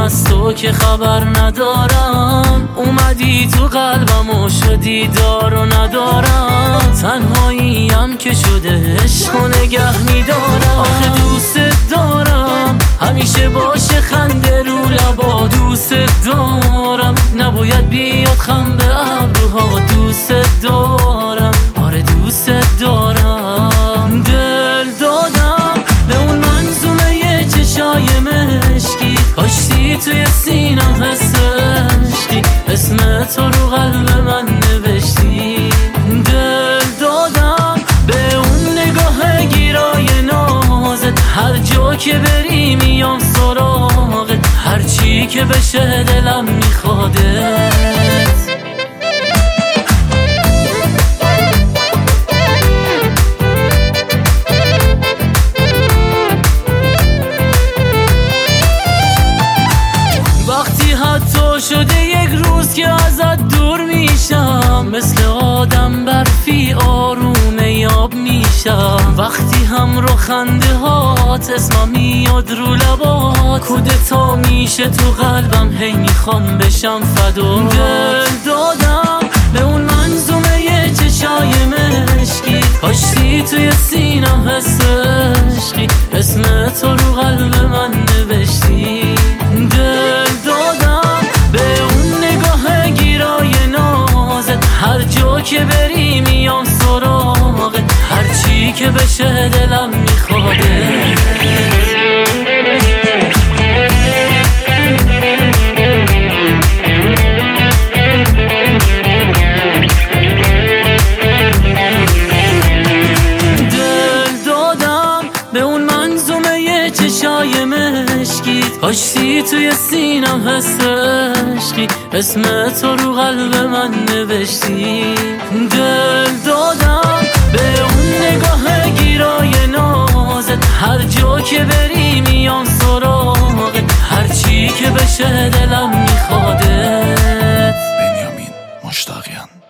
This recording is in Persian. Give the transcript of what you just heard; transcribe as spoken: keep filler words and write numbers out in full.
از تو که خبر ندارم، اومدی تو قلبم و شدی دار و ندارم. تنهاییم که شده عشق و نگه میدارم. آخه دوست دارم همیشه باشه خنده رو لبا، دوست دارم نباید بیاد خم به ابروها. دوست دارم آره دوست دارم. دل دادم به اون منظومه چشای مشکی، کاشتی توی سینم حس عشقی، اسم تو رو قلب من نوشتی. دل دادم به اون نگاه گیرای نازت، هر جا که بری میام سراغت، هر چی که بشه دلم میخوادت. حتی شده یک روز که ازت دور میشم، مثل آدم برفی آروم یاب میشم. وقتی هم رو خنده هات اسمم میاد رو لبات، کودتا میشه تو قلبم، هی میخوام بشم فدا. دل دادم به اون منظومه یه چشای مشکی، کاشتی توی سینم حس عشقی، اسم تو رو قلب من نوشتی. دل دادم به اون نگاه گیرای نازت، هر جا که بری میام سراغت، هر چی که بشه دلم میخواده. چشای مشکیت کاشتی توی سینم حس عشقی، اسم تو رو قلب من نوشتی. دل دادم به اون نگاه گیرای نازت، هر جا که بری میام سراغت، هر چی که بشه دلم میخوادت. بنیامین مشتاقیان.